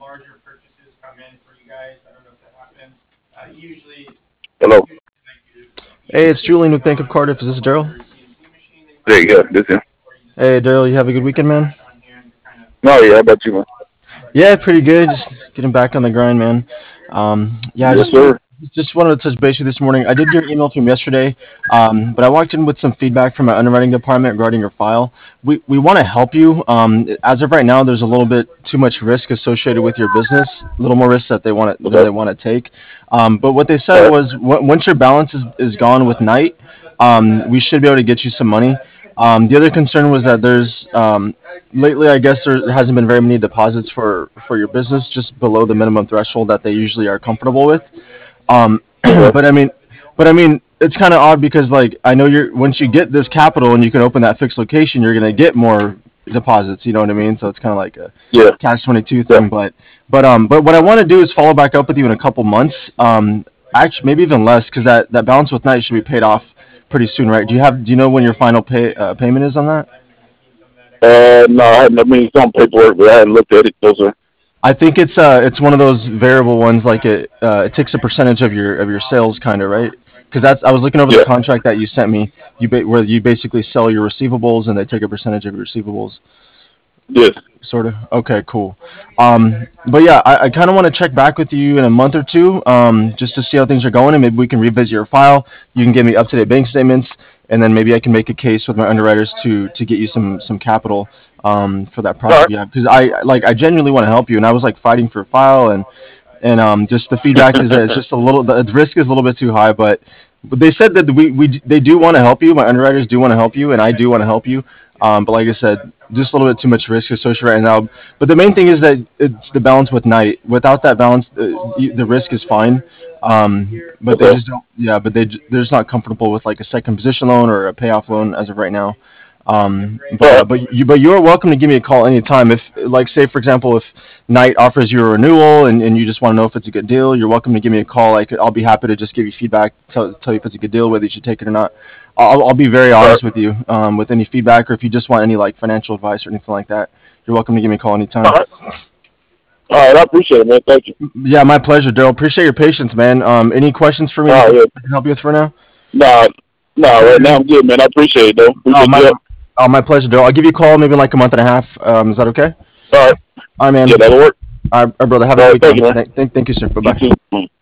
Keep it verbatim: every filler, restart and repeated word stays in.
Hello. Hey, it's Julian with Bank of Cardiff. Is this Daryl? There you go. This is. Hey, Daryl, you have a good weekend, man? No, yeah. How about you, man? Yeah, pretty good. Just getting back on the grind, man. Um, yeah, I Yes, just wanted sir. just wanted to touch base with you this morning. I did get your email from yesterday, um, but I walked in with some feedback from my underwriting department regarding your file. We we want to help you. Um, as of right now, there's a little bit too much risk associated with your business, a little more risk that they want to, than Okay. they want to take. Um, but what they said All right. was w- once your balance is, is gone with Knight, um, we should be able to get you some money. Um, the other concern was that there's um, lately, I guess there hasn't been very many deposits for for your business, just below the minimum threshold that they usually are comfortable with. Um, Okay. but I mean, but I mean, it's kind of odd because like I know you're once you get this capital and you can open that fixed location, you're gonna get more deposits. You know what I mean? So it's kind of like a Yeah. catch twenty two Yeah. thing. But but um, but what I want to do is follow back up with you in a couple months. Um, actually, maybe even less because that that balance with Knight should be paid off pretty soon, right? Do you have do you know when your final pay uh, payment is on that? Uh, no, I hadn't. I mean, some paperwork, but I hadn't looked at it. No, sir. I think it's uh it's one of those variable ones like it uh, it takes a percentage of your of your sales kind of right because that's I was looking over the Yeah. contract that you sent me you ba- where you basically sell your receivables and they take a percentage of your receivables Yes. sort of okay cool um but yeah I, I kind of want to check back with you in a month or two um just to see how things are going and maybe we can revisit your file you can give me up to date bank statements and then maybe I can make a case with my underwriters to to get you some some capital um for that All project right. you have because I like I genuinely want to help you and I was like fighting for a file and and um, just the feedback is that it's just a little the risk is a little bit too high. But, but they said that we, we they do want to help you. My underwriters do want to help you, and I do want to help you. Um, but like I said, just a little bit too much risk associated right now. But the main thing is that it's the balance with Knight. Without that balance, the, the risk is fine. Um, but they Okay. just don't. Yeah, but they they're just not comfortable with like a second position loan or a payoff loan as of right now. Um, but All uh, right. but you but you're welcome to give me a call anytime. If like say for example, if Knight offers you a renewal and, and you just want to know if it's a good deal, you're welcome to give me a call. I could, I'll be happy to just give you feedback, tell, tell you if it's a good deal, whether you should take it or not. I'll, I'll be very All right. honest with you um, with any feedback, or if you just want any like financial advice or anything like that, you're welcome to give me a call All anytime. right. All right. I appreciate it, man. Thank you. Yeah, my pleasure, Daryl. Appreciate your patience, man. Um, any questions for me that All I right. can, Yeah. I can help you with for now? Nah. Nah. Right now I'm good, man. I appreciate it, though. Oh, Appreciate my, your help. oh, my pleasure, Daryl. I'll give you a call maybe in like a month and a half. Um, is that okay? All right. All right, Yeah, man. that'll work. All right, brother. Have a All good right. Thank you, weekend. man. Thank, thank, thank you, sir. Bye You bye. too.